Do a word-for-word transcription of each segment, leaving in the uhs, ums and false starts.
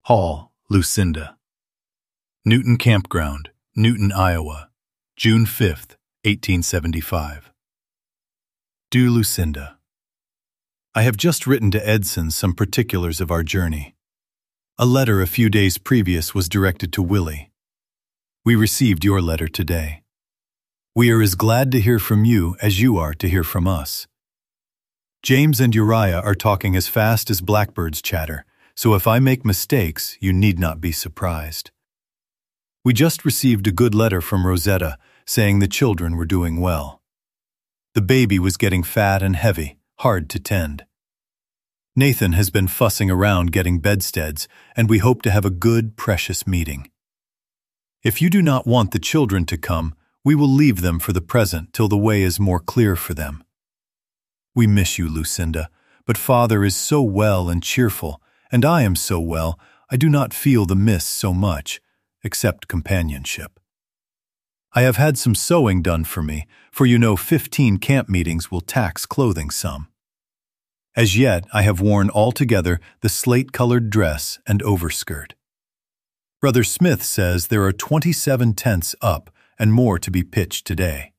Hall, Lucinda. Newton Campground, Newton, Iowa, June fifth, eighteen seventy-five. Dear Lucinda, I have just written to Edson some particulars of our journey. A letter a few days previous was directed to Willie. We received your letter today. We are as glad to hear from you as you are to hear from us. James and Uriah are talking as fast as blackbirds chatter, so if I make mistakes, you need not be surprised. We just received a good letter from Rosetta saying the children were doing well. The baby was getting fat and heavy, hard to tend. Nathan has been fussing around getting bedsteads, and we hope to have a good, precious meeting. If you do not want the children to come, we will leave them for the present till the way is more clear for them. We miss you, Lucinda, but Father is so well and cheerful, and I am so well, I do not feel the miss so much, except companionship. I have had some sewing done for me, for you know fifteen camp meetings will tax clothing some. As yet, I have worn altogether the slate-colored dress and overskirt. Brother Smith says there are twenty-seven tents up and more to be pitched today.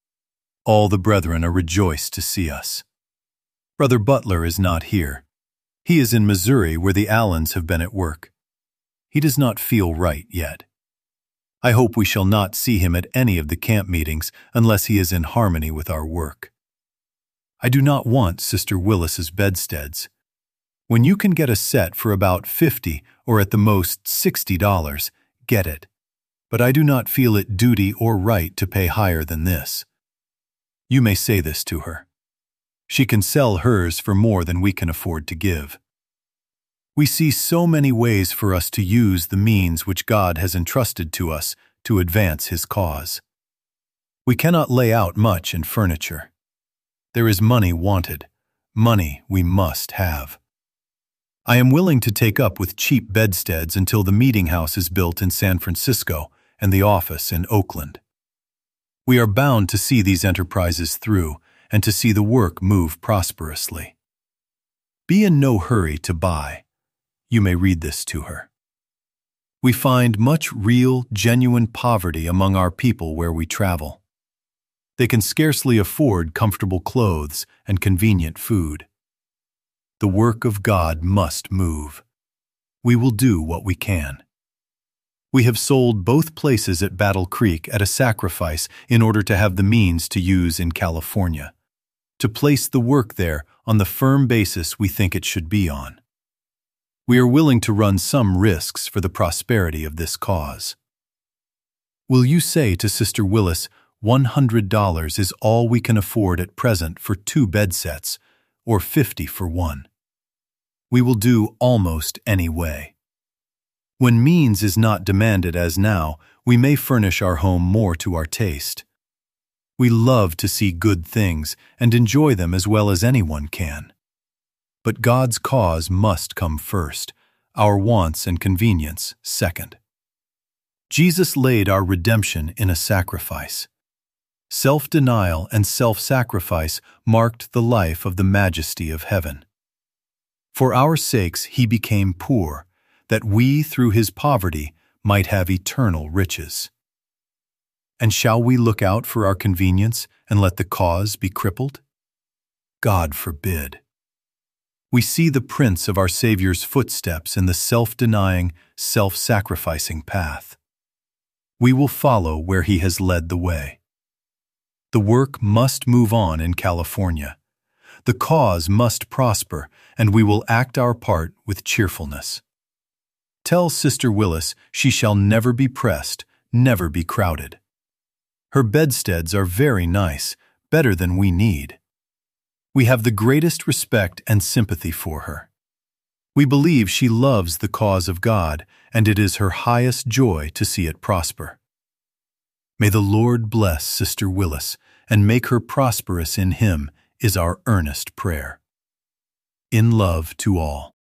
All the brethren are rejoiced to see us. Brother Butler is not here. He is in Missouri where the Allens have been at work. He does not feel right yet. I hope we shall not see him at any of the camp meetings unless he is in harmony with our work. I do not want Sister Willis's bedsteads. When you can get a set for about fifty or at the most sixty dollars, get it. But I do not feel it duty or right to pay higher than this. You may say this to her. She can sell hers for more than we can afford to give. We see so many ways for us to use the means which God has entrusted to us to advance His cause. We cannot lay out much in furniture. There is money wanted, money we must have. I am willing to take up with cheap bedsteads until the meeting house is built in San Francisco and the office in Oakland. We are bound to see these enterprises through and to see the work move prosperously. Be in no hurry to buy. You may read this to her. We find much real, genuine poverty among our people where we travel. They can scarcely afford comfortable clothes and convenient food. The work of God must move. We will do what we can. We have sold both places at Battle Creek at a sacrifice in order to have the means to use in California, to place the work there on the firm basis we think it should be on. We are willing to run some risks for the prosperity of this cause. Will you say to Sister Willis, one hundred dollars is all we can afford at present for two bed sets, or fifty for one? We will do almost any way. When means is not demanded as now, we may furnish our home more to our taste. We love to see good things and enjoy them as well as anyone can. But God's cause must come first, our wants and convenience second. Jesus laid our redemption in a sacrifice. Self-denial and self-sacrifice marked the life of the majesty of heaven. For our sakes he became poor, that we through his poverty might have eternal riches. And shall we look out for our convenience and let the cause be crippled? God forbid. We see the prints of our Savior's footsteps in the self-denying, self-sacrificing path. We will follow where he has led the way. The work must move on in California. The cause must prosper, and we will act our part with cheerfulness. Tell Sister Willis she shall never be pressed, never be crowded. Her bedsteads are very nice, better than we need. We have the greatest respect and sympathy for her. We believe she loves the cause of God, and it is her highest joy to see it prosper. May the Lord bless Sister Willis and make her prosperous in Him is our earnest prayer. In love to all.